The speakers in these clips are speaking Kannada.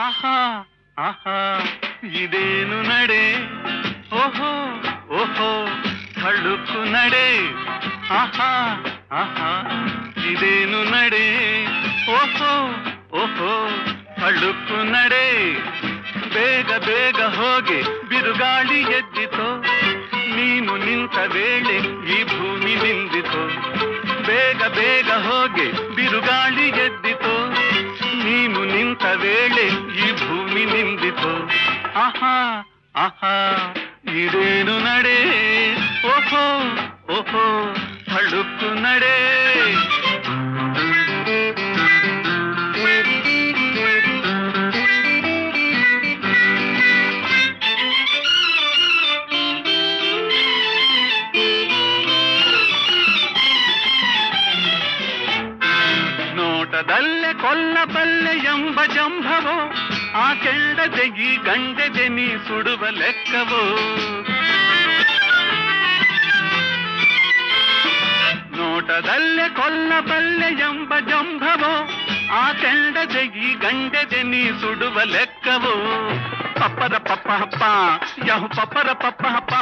ಆಹಾ ಆಹಾ ಇದೇನು ನಡೆ ಓಹೋ ಓಹೋ ಹಳುಕು ನಡೆ ಆಹಾ ಆಹಾ ಇದೇನು ನಡೆ ಓಹೋ ಓಹೋ ಹಳುಕು ನಡೆ ಬೇಗ ಬೇಗ ಹೋಗಿ ಬಿರುಗಾಳಿ ಎದ್ದಿತೋ ನೀನು ನಿಂತ ವೇಳೆ ಈ ಭೂಮಿ ನಿಂದಿತೋ ಬೇಗ ಬೇಗ ಹೋಗಿ ಬಿರುಗಾಳಿ ಎದ್ದಿತೋ ನೀನು ನಿಂತ ವೇಳೆ ಈ ಭೂಮಿ ನಿಂದಿತೋ ಆಹಾ ಆಹಾ ಇದೇನು ನಡೆ ಓಹೋ ಓಹೋ ಹಳುಕು ನಡೆ ನೋಟದಲ್ಲೇ ಕೊಲ್ಲಬಲ್ಲೆ ಎಂಬ ಜಂಭವೋ ಆ ಕೆಂಡದೆ ಈ ಗಂಡೆದೆ ನೀ ಸುಡುವ ಲೆಕ್ಕವೋ ನೋಟದಲ್ಲೇ ಕೊಲ್ಲಬಲ್ಲೆ ಎಂಬ ಜಂಭವೋ ಆ ಕೆಂಡದೆ ಈ ಗಂಡೆದೆ ನೀ ಸುಡುವ ಲೆಕ್ಕವೋ ಪಪ್ಪರ ಪಪ್ಪ ಹಪ್ಪ ಯಹು ಪಪ್ಪರ ಪಪ್ಪ ಹಪ್ಪ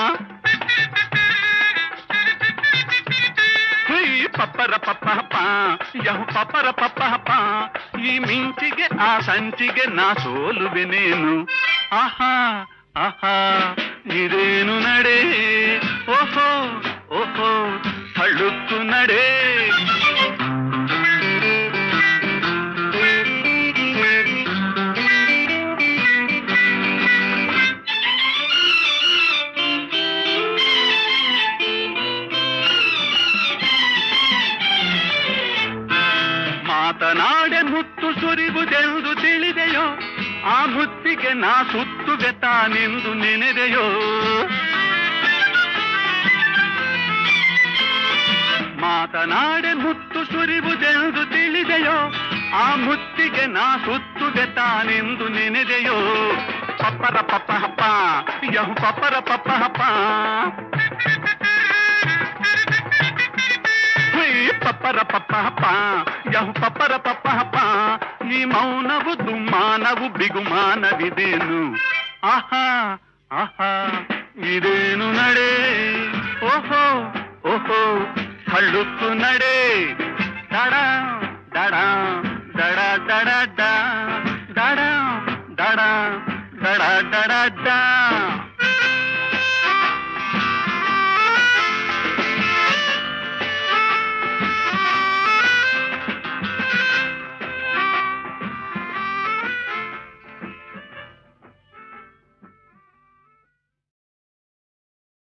ಪಪ್ಪರ ಪಪ್ಪ ಹಪ್ಪ ಯಹು ಪಪ್ಪರ ಪಪ್ಪ ಹಪ್ಪ ಈ ಮಿಂಚಿಗೆ ಆ ಸಂಚಿಗೆ ನಾ ಸೋಲುವೆನೇನು ಆಹಾ ಆಹಾ ಇದೇನು ನಡೆ ಓಹೋ ಓಹೋ ಹಳುಕು ನಡೆ ಮಾತನಾಡೆ ಮುತ್ತು ಸುರಿವುದೆಂದು ತಿಳಿದೆಯೋ ಆ ಮುತ್ತಿಗೆ ನಾ ಸುತ್ತುವೆ ತಾನೆಂದು ನೆನೆದೆಯೋ ಮಾತನಾಡೆ ಮುತ್ತು ಸುರಿವುದೆಂದು ತಿಳಿದೆಯೋ ಆ ಮುತ್ತಿಗೆ ನಾ ಸುತ್ತುವೆ ತಾನೆಂದು ನೆನೆದೆಯೋ ಪಪ್ಪರ ಪಪ್ಪ ಹಪ್ಪ ಯಹು ಪಪ್ಪರ ಪಪ್ಪ ಹಪ್ಪ ಪಪ್ಪರ ಪಪ್ಪ ಹಪ್ಪ ಯಹು ಪಪ್ಪರ ಪಪ್ಪ ಹಪ್ಪ ಈ ಮೌನವು ದುಮ್ಮಾನವು ಬಿಗುಮಾನವಿದೇನು ಆಹಾ ಆಹಾ ಇದೇನು ನಡೆ ಓಹೋ ಓಹೋ ಹಳುಕು ನಡೆ ದಡ ದಡ ದಡ ದಡ ದಡ ದಡ ದಡ ದಡ ದಡ